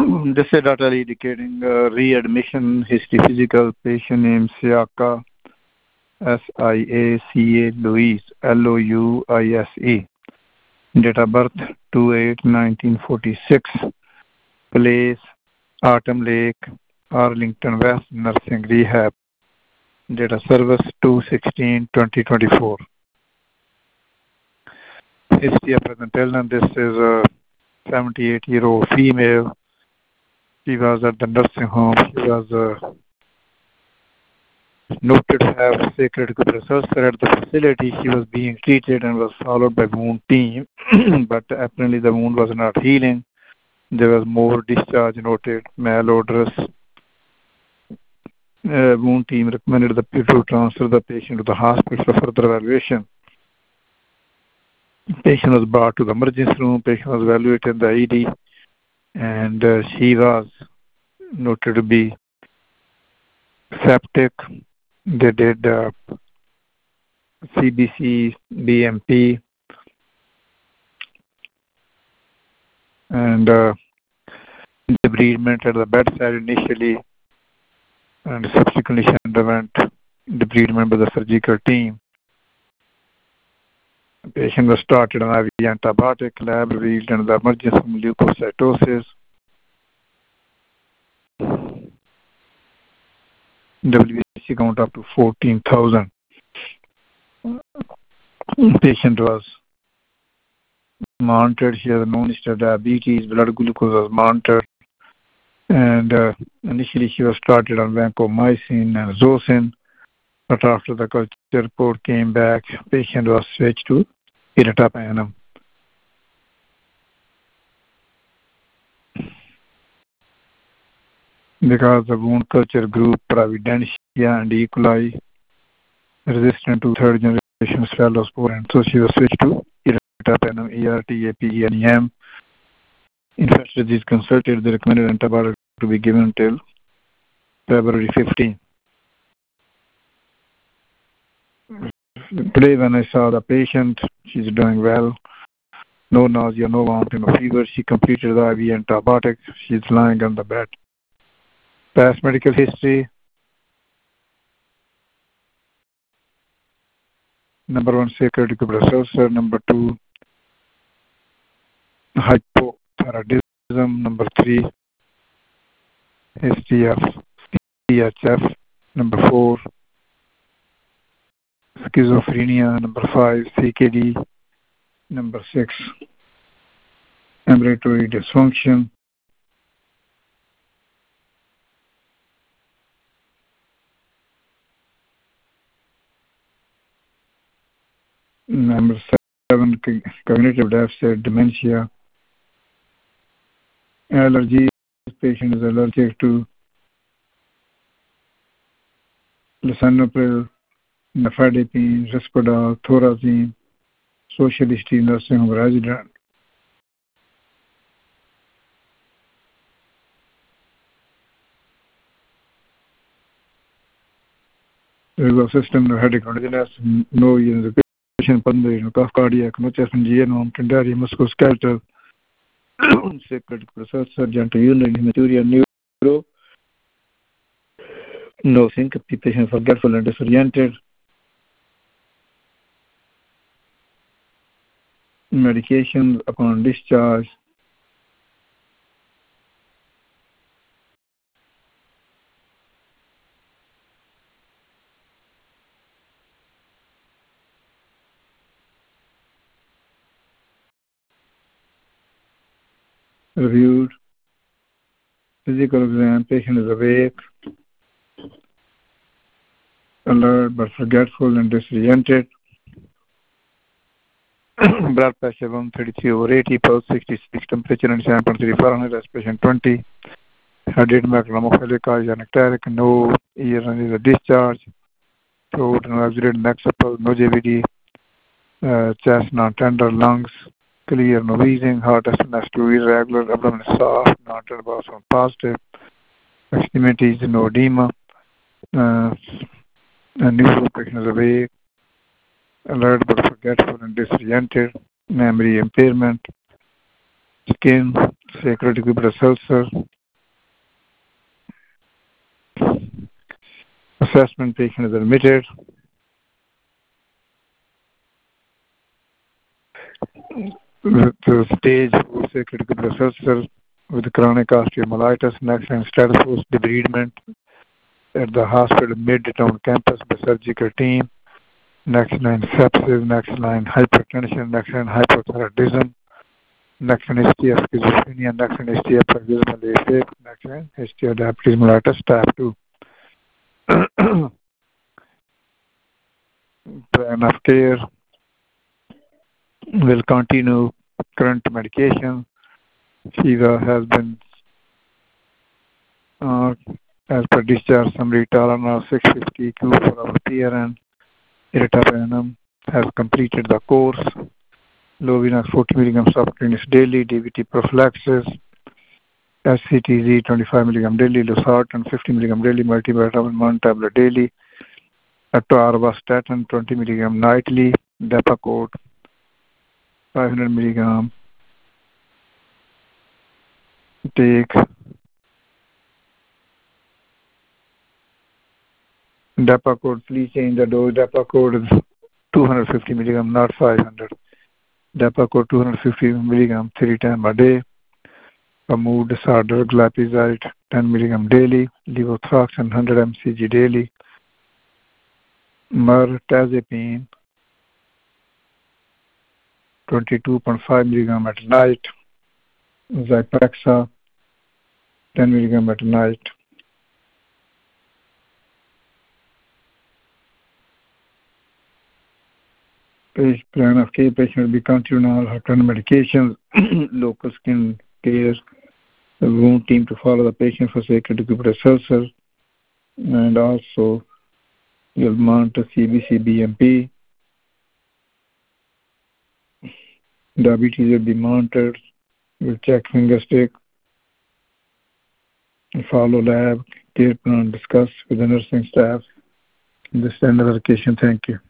This is data indicating readmission history physical patient name Siaka SIACA Louise LOUISE. Date of birth 2/8/1946. Place Autumn Lake, Arlington West Nursing Rehab. Date of service 2/16/2024. History of present illness. This is a 78-year-old female. She was at the nursing home. She was noted to have sacred research at the facility. She was being treated and was followed by wound team, but apparently the wound was not healing. There was more discharge noted, malodorous. Wound team recommended the people to transfer the patient to the hospital for further evaluation. Patient was brought to the emergency room. Patient was evaluated in the ED, and she was noted to be septic. They did CBC, BMP, and debridement at the bedside initially, and subsequently she underwent debridement by the surgical team. The patient was started on IV antibiotic. Lab revealed under the emergency room leukocytosis. WBC count up to 14,000. Patient was monitored. She has non-history diabetes. Blood glucose was monitored. And initially she was started on vancomycin and zosyn. But after the culture report came back, patient was switched to ertapenem. Because the wound culture group Providentia and E. coli resistant to third generation cephalosporin, so she was switched to ertapenem, ERTAPENEM. Infectious disease consulted, they recommended antibiotic to be given until February 15. Today when I saw the patient, she's doing well. No nausea, no vomiting, no fever. She completed the IV antibiotics. She's lying on the bed. Past medical history. Number 1, sacred tuberous ulcer. Number 2, hypothyroidism. Number 3, history of CHF. Number 4, schizophrenia. Number 5, CKD. Number 6, ambulatory dysfunction. Number 7, cognitive deficit, dementia. Allergy. This patient is allergic to lisinopril, nifedipine, Risperdal, thorazine. Social history, nursing home resident. Nervous system, no headache, no dizziness, no patient pulmonary, cough, cardiac, no chest angina, tendinous musculoskeletal, sacred process, gentle urinary hematuria, neuro, no syncope, patient forgetful and disoriented. Medications upon discharge. Reviewed. Physical exam, patient is awake, alert but forgetful and disoriented. Blood pressure 133/80, pulse 66, temperature 97.3 Fahrenheit, respiration 20. Headache, hemophilic, ionicteric, no ear and is discharge. Throat, no exudate, neck supple, no JVD. Chest non-tender, lungs clear, no wheezing. Heart SNS2 irregular, abdomen soft, non-tender, positive. Extremities, no edema. Neuro patient is awake, alert but forgetful and disoriented. Memory impairment. Skin, sacred tuberous ulcer. assessment, patient is admitted. With the stage 4 sacral cubital ulcer with chronic osteomyelitis, next line status post debridement at the hospital mid-town campus by surgical team. Next line sepsis, next line hypertension, next line hypothyroidism, next line history of schizophrenia, next line history of paroxysmal AFib, next line history of diabetes mellitus type 2. Plan of care will continue current medication. Shiva has been, as per discharge summary, Tylenol 650 Q for our PRN. Ertapenem has completed the course. Lovinac 40 mg subcutaneous daily, DVT prophylaxis, SCTZ 25 mg daily, Losartan 50 mg daily, multivitamin 1 tablet daily, Atorvastatin 20 mg nightly, Depakote 500 mg. Take Depakote, please change the dose. Depakote is 250 mg, not 500. Depakote 250 mg 3 times a day. For mood disorder, glipizide 10 mg daily, levothyroxine 100 mcg daily, mirtazapine 22.5 mg at night, Zyprexa 10 mg at night. Plan of care, patient will be continuing all her current medications, local skin care, the wound team to follow the patient for sacral cubital ulcer, and also you'll monitor CBC, BMP. Diabetes will be monitored. We'll check finger stick, follow lab, care plan discussed with the nursing staff. This is the end of the education. Thank you.